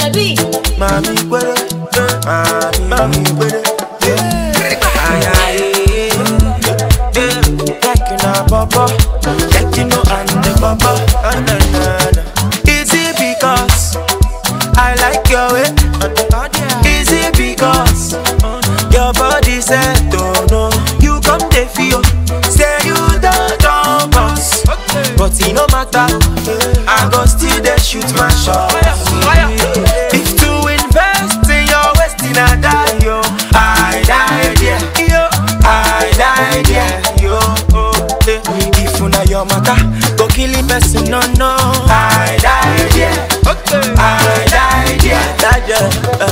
Mami puede, mami puede. Ay, ay, taking a papa, taking no and the papa. Is it because I like your way? Is it because your body said don't know? You come to feel, say you don't boss, but it no matter. I go still there shoot my shot. If to invest in your wasting I die yo, I die there yo, I die there yo. If una your matter, go kill the person no no. I die there, I die there.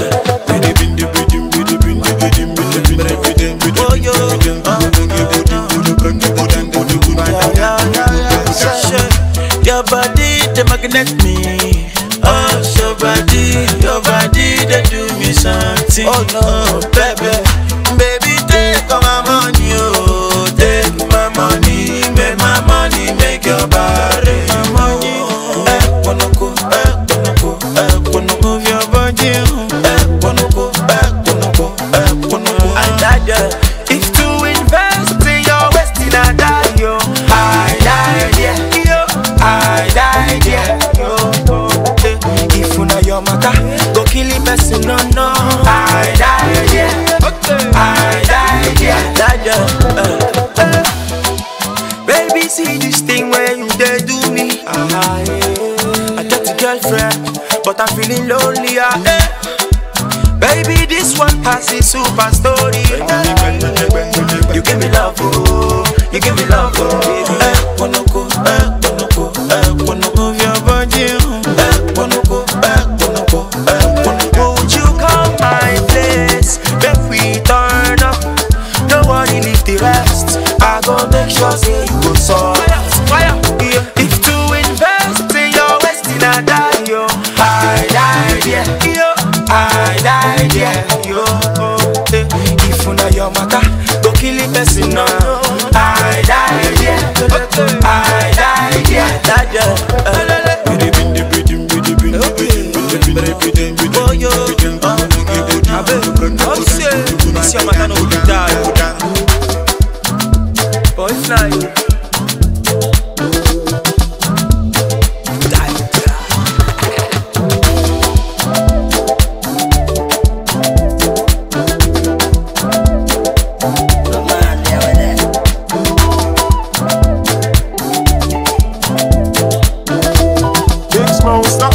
Oh yo, your body they magnet me. Oh, your body they do me something. Oh no, baby, baby take all my money, oh, take my money, make your body. Wanna move your body, wanna go. I die if to invest in your wasting I die yo, I die there yo, I die there yo. If una your matter, go kill the person no no. I die there, I die there. Baby see this thing where you dey do me. I got a girlfriend, but I'm feeling lonely. Baby, this one passes super story. You give me love, oh, you give me love, oh. Wanna move your body, wanna go. Won't you come my place? Make we turn up. Nobody leave the rest. I go make sure say you go so. If to invest in your wasting I die yo, I die there yo, I die there yo. If una your matter, go kill the person no. I die there, I die there. Oh yo, this your matter no go die. Boy fly. Big Smoke, stop.